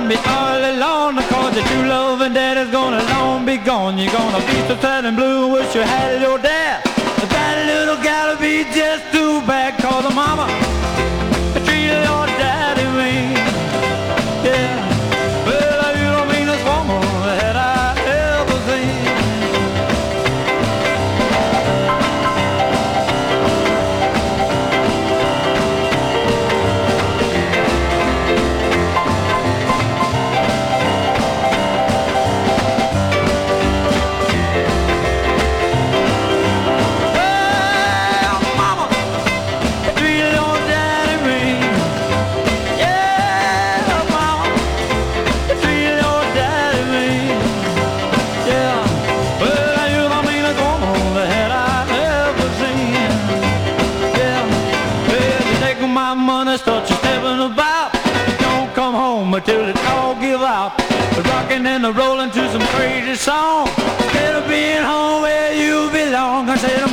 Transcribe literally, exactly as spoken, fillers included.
be all alone, cause your true love and daddy's gonna long be gone. You're gonna be so sad and blue, wish you had your dad. But that little gal'll be just too bad, cause the mama treated your daddy mean. Yeah, well, you don't mean this woman that I ever seen. Start you stepping about, don't come home until it all give out. Rocking and a rolling to some crazy song, instead of being home where you belong. I said